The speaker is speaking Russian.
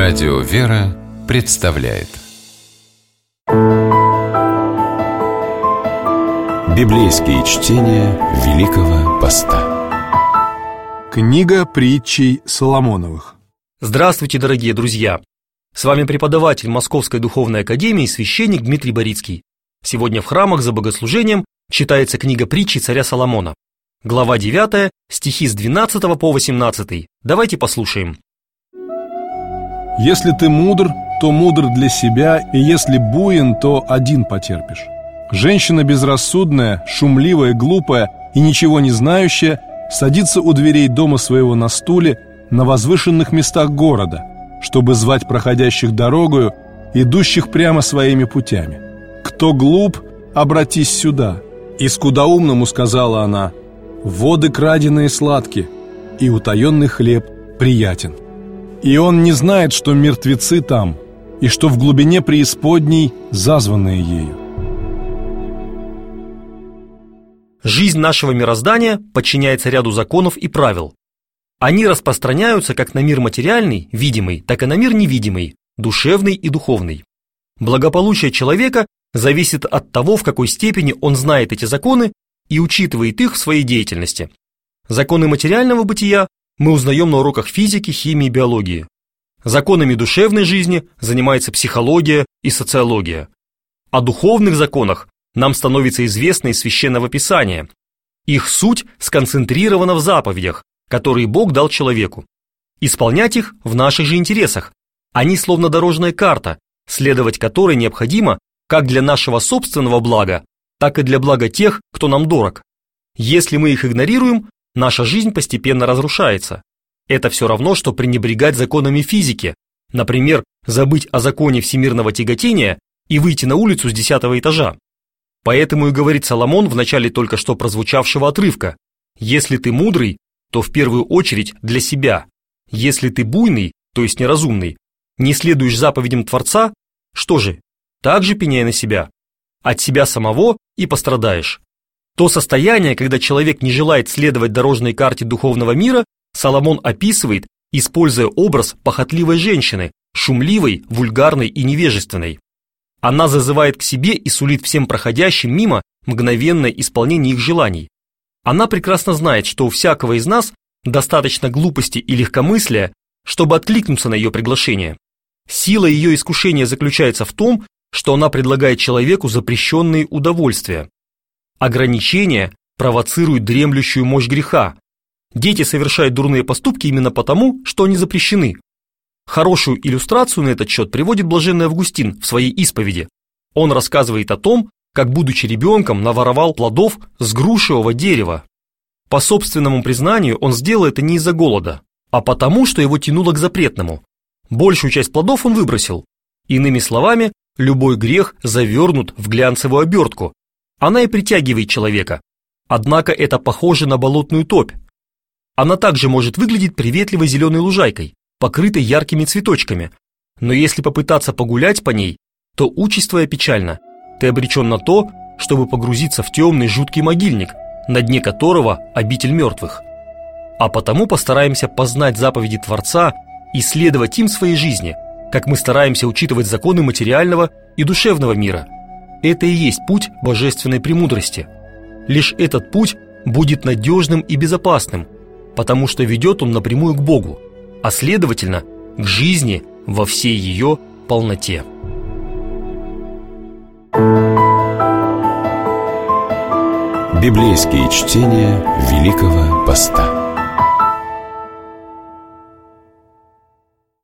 Радио «Вера» представляет библейские чтения Великого Поста. Книга притчей Соломоновых. Здравствуйте, дорогие друзья! С вами преподаватель Московской духовной академии, священник Дмитрий Борицкий. Сегодня в храмах за богослужением читается книга притчи царя Соломона. Глава 9, стихи с 12 по 18. Давайте послушаем. Если ты мудр, то мудр для себя, и если буин, то один потерпишь. Женщина безрассудная, шумливая, глупая и ничего не знающая садится у дверей дома своего на стуле на возвышенных местах города, чтобы звать проходящих дорогою, идущих прямо своими путями. «Кто глуп, обратись сюда». И скудоумному сказала она: «Воды краденые сладки, и утаенный хлеб приятен». И он не знает, что мертвецы там, и что в глубине преисподней зазванные ею. Жизнь нашего мироздания подчиняется ряду законов и правил. Они распространяются как на мир материальный, видимый, так и на мир невидимый, душевный и духовный. Благополучие человека зависит от того, в какой степени он знает эти законы и учитывает их в своей деятельности. Законы материального бытия мы узнаем на уроках физики, химии и биологии. Законами душевной жизни занимается психология и социология. О духовных законах нам становится известно из Священного Писания. Их суть сконцентрирована в заповедях, которые Бог дал человеку. Исполнять их в наших же интересах. Они словно дорожная карта, следовать которой необходимо как для нашего собственного блага, так и для блага тех, кто нам дорог. Если мы их игнорируем, наша жизнь постепенно разрушается. Это все равно, что пренебрегать законами физики, например, забыть о законе всемирного тяготения и выйти на улицу с 10-го этажа. Поэтому и говорит Соломон в начале только что прозвучавшего отрывка: «Если ты мудрый, то в первую очередь для себя. Если ты буйный, то есть неразумный, не следуешь заповедям Творца, что же, так же пеняй на себя. От себя самого и пострадаешь». То состояние, когда человек не желает следовать дорожной карте духовного мира, Соломон описывает, используя образ похотливой женщины, шумливой, вульгарной и невежественной. Она зазывает к себе и сулит всем проходящим мимо мгновенное исполнение их желаний. Она прекрасно знает, что у всякого из нас достаточно глупости и легкомыслия, чтобы откликнуться на ее приглашение. Сила ее искушения заключается в том, что она предлагает человеку запрещенные удовольствия. Ограничения провоцируют дремлющую мощь греха. Дети совершают дурные поступки именно потому, что они запрещены. Хорошую иллюстрацию на этот счет приводит блаженный Августин в своей исповеди. Он рассказывает о том, как, будучи ребенком, наворовал плодов с грушевого дерева. По собственному признанию, он сделал это не из-за голода, а потому, что его тянуло к запретному. Большую часть плодов он выбросил. Иными словами, любой грех завернут в глянцевую обертку. Она и притягивает человека. Однако это похоже на болотную топь. Она также может выглядеть приветливой зеленой лужайкой, покрытой яркими цветочками. Но если попытаться погулять по ней, то участь твоя печальна. Ты обречен на то, чтобы погрузиться в темный жуткий могильник, на дне которого обитель мертвых. А потому постараемся познать заповеди Творца и следовать им в своей жизни, как мы стараемся учитывать законы материального и душевного мира. Это и есть путь божественной премудрости. Лишь этот путь будет надежным и безопасным, потому что ведет он напрямую к Богу, а следовательно, к жизни во всей ее полноте. Библейские чтения Великого Поста.